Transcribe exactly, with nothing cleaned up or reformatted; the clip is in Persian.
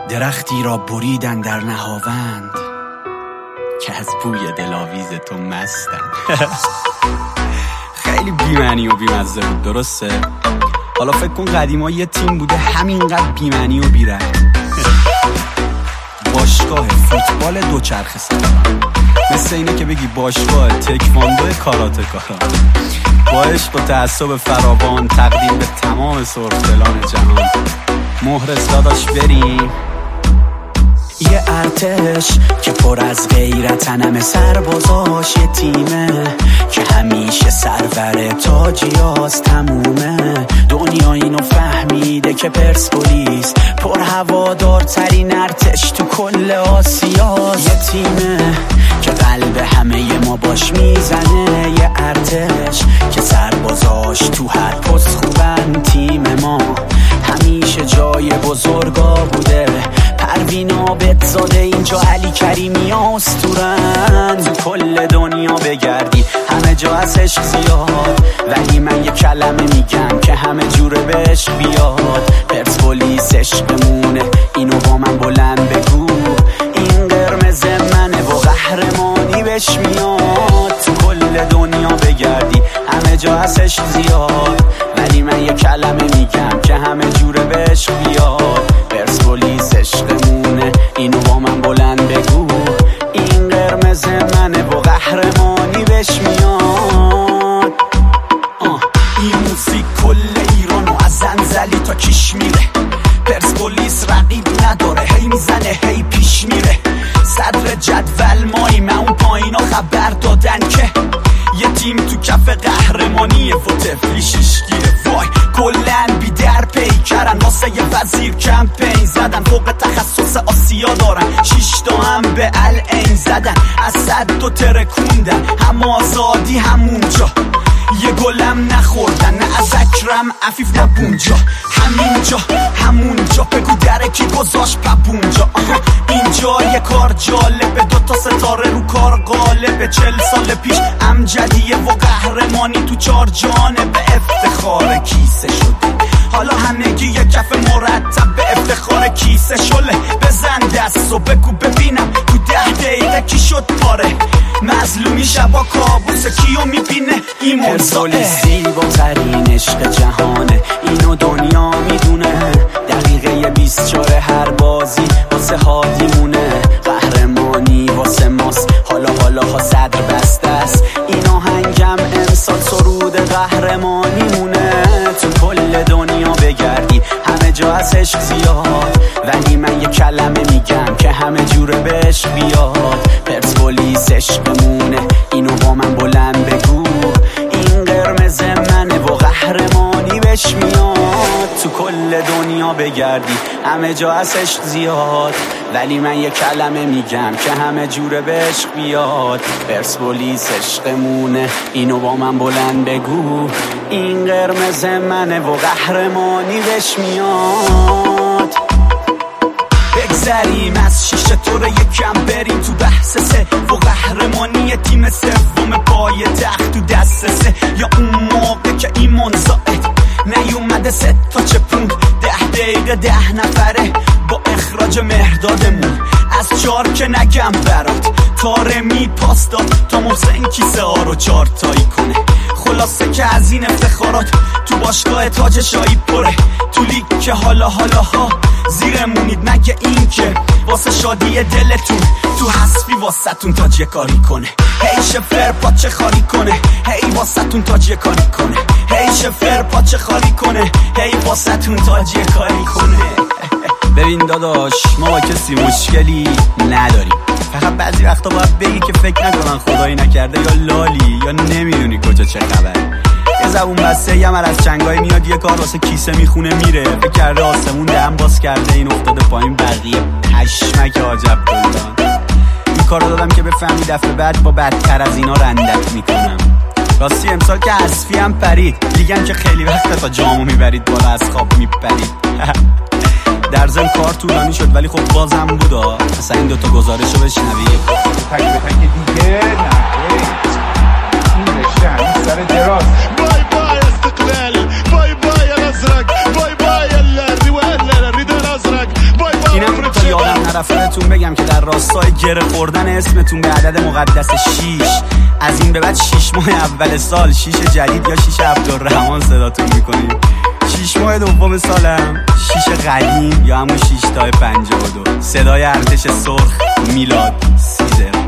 درختی را بریدن در نهاوند که از بوی دلاویز تو مستن. خیلی بی‌معنی و بی‌مزه بود، درسته؟ حالا فکر کن قدیما یه تیم بوده همینقدر بی‌معنی و بی‌رحم. باشگاه فوتبال دوچرخه سواران، مثل اینه که بگی باشگاه تکواندو کاراتکاران، با عشق و تعصب فراوان تقدیم به تمام سرخدلان جهان. مهرس داداش بریم. یه ارتش که پر از غیرتن، همه سربازاش یه تیمه که همیشه سرور تاجیاز تمومه. دنیا اینو فهمیده که پرسپولیس پر هوادارترین ارتش تو کل آسیاست. یه تیمه که قلب همه ما باش میزنه، یه ارتش که سربازاش تو هر پست خوبن. تیم ما همیشه جای بزرگا بوده، پروین عابدزاده اینجا، علی کریمی اسطورن. تو کل دنیا بگردی همه جا از عشق زیاد، ولی من یه کلمه میگم که همه جوره به عشق بیاد. پرسپولیس عشقمونه، اینو با من بلند بگو. این قرمز منه و قهرمانی بهش میاد. تو کل دنیا بگردی همه جا از عشق زیاد، ولی من یه کلمه میگم که همه جوره به عشق بیاد. پرسپولیس عشقمونه، اینو با من بلند بگو. این قرمز منه و قهرمانی بهش میاد. آه. این موسیقی کل ایرانو از زنزلی تا کیش میره. پرسپولیس رقیب نداره، هی میزنه هی پیش میره. صدر جدول ماییم، اون پایینا خبر دادن که یه تیم تو کف قهرمانیه و تفلی ششگیره. وای کلن بی در پیکرن، واسه یه وزیر کمپین زدن. فوق تخصص آسیا دارن، شیش تا هم به العین زدن. از صد دو ترکوندن، هم آزادی همونجا. یه گلم نخوردن، نه از اکرم عفیف نه بونجا. همینجا همونجا بگو درکی گذاشت پپونجا. اینجا یه کار جالبه، دوتا ستاره رو کار غالبه. چل سال پیش امجدیه و قهرمانی تو چار جانبه. افتخار کیسه شده، حالا همگی یه کف مرتب به افتخار کیسه شله. بزن دست و بگو ببینم تو ده دقیقه کی شد پاره. مظلومی شبا کابوس کیو میبینه ایمون. پرسپولیس زیباترین عشق جهانه، اینو دنیا میدونه. دقیقه بیست و چهار هر بازی واسه هادیمونه. قهرمانی واسه ماست، حالا حالا ها صدر بسته است. این آهنگم امسال سرود قهرمانی مونه. تو کل دنیا بگردی همه جا از عشق زیاد، ولی من یه کلمه میگم که همه جوره به عشق بیاد. پرسپولیس عشقمونه، اینو با من بلند بگو. این قرمز منه و قهرمانی بهش میاد. تو کل دنیا بگردی همه جا از عشق زیاد، ولی من یه کلمه میگم که همه جوره به عشق بیاد. پرسپولیس عشقمونه، اینو با من بلند بگو. این قرمز منه و قهرمانی بهش میاد. بگذریم از شیشه طور یکم بریم تو بحث سه و قهرمانی تیم سوم پای تخت تو دست سه. یا اون موقع که ایمون زائد نیومده سه تا چپوند، ده دقیقه ده نفره با اخراج مهردادمون. از چار که نگم برات تاره می پاس داد تا محسن کیسه ها رو چار تایی کنه. خلاصه که از این افتخارات تو باشگاه تاج شایی پره. تو لیگ که حالا حالا ها زیرمونید، مگه این که واسه شادی دلتون تو حسبی واسه تون تاج کاری کنه. هی شفر پاچه خالی کنه، هی واسه تون تاج کاری کنه. هی شفر پاچه خالی کنه، هی واسه تون تاج کاری کنه. ببین داداش، ما با کسی مشکلی نداریم، فقط بعضی وقتا باید بگی که فکر نکنن خدایی نکرده یا لالی یا نمیدونی کجا چه خبر. یه زبون بسته یه مر از چنگای میاد، یه کار واسه کیسه میخونه میره. فکر کرده آسمون دهن باز کرده، این افتاده پایین بقیه پشمک عجب بلدان. این کار رو دادم که بفهمی دفعه بعد با بدتر از اینا رندت میکنم. راستی امسال که حذفی هم پرید، لیگم که خیلی وقت تا جامو میبرید بالا از خواب میپرید. در ضمن کار طولانی شد ولی خب بازم بودا. مثلا این دوتا گزارشو بشنوی. تک به تک دیگه نه این رشته همین سر دراز. باي باي استقلال، باي باي الازرق، باي باي الريد الازرق، باي باي طرفدارتون بگم که در راستای گره خوردن اسمتون به عدد مقدس شیش از این به بعد شیش ماه اول سال شیش جدید یا شیش عبدالرحمن صداتون میکنیم. شیش ماه دوم سالم شیش قدیم یا همون شیش تا پنجاه و دو. صدای ارتش سرخ میلاد سیزر.